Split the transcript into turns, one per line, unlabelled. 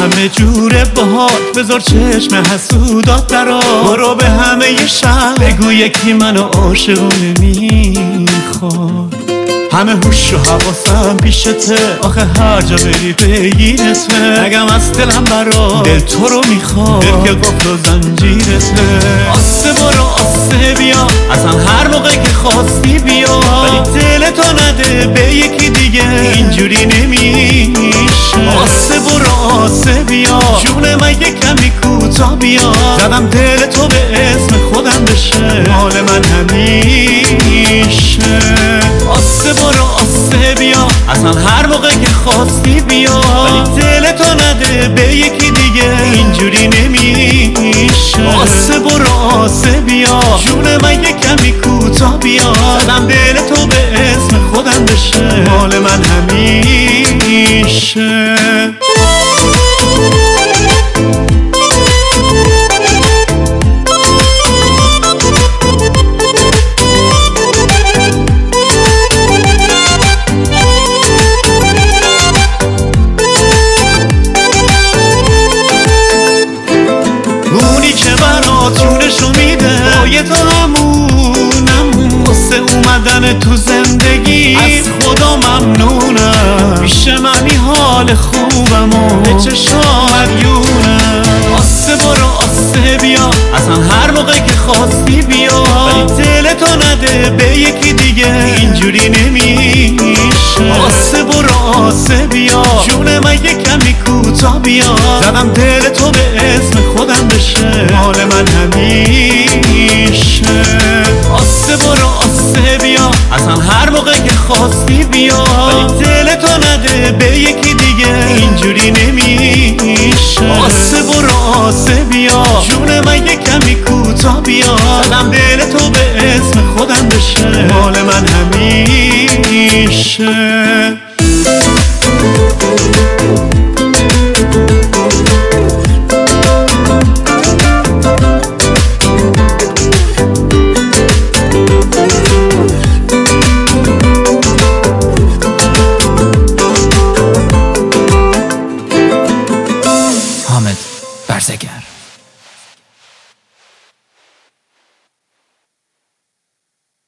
همه جوره باهات، بذار چشم حسودات درا. برو به همه شهر بگو یکی منو عاشقونه میخواد. همه هوش و حواسم پیشته، آخه هر جا بری بگیرته. نگم از دلم برا دل تو رو میخواد، دل که قفل و زنجیرته. آسه برو آسه بیا، اصلا هر موقع که خواستی بیا، ولی دل تو نده به یکی دیگه، اینجوری نمیشه. آسه برو آسه بیا، جون من یه کمی کوتا بیا. زدم دل تو به اسم خودم بشه مال من همیشه. آسه برو آسه بیا، اصلا هر موقع که خواستی بیا، ولی دل تو نده به یکی دیگه، اینجوری نمیشه. آسه برو آسه بیا، جون من یه کمی کوتا بیا. زدم دل تو به اسم خودم بشه مال من همیشه. جونشو میده یه تو همونم، واسه اومدن تو زندگی از خدا ممنونم. پیش منی حال خوبم و به چشام مدیونم. آسه برو آسه بیا، اصلا هر موقع که خواستی بیا، ولی دل تو نده به یکی دیگه، اینجوری نمیشه. آسه برو آسه بیا، جون من یه کمی کوتا بیا. زدم دل تو به اسم خودم بشه مال من همیشه. آسه برو آسه بیا، اصلا هر موقع که خواستی بیا، ولی دل تو نده به یکی دیگه، اینجوری نمیشه. آسه برو آسه بیا، جون من یه کمی کوتا بیا. زدم دل تو به اسم خودم بشه مال من همیشه.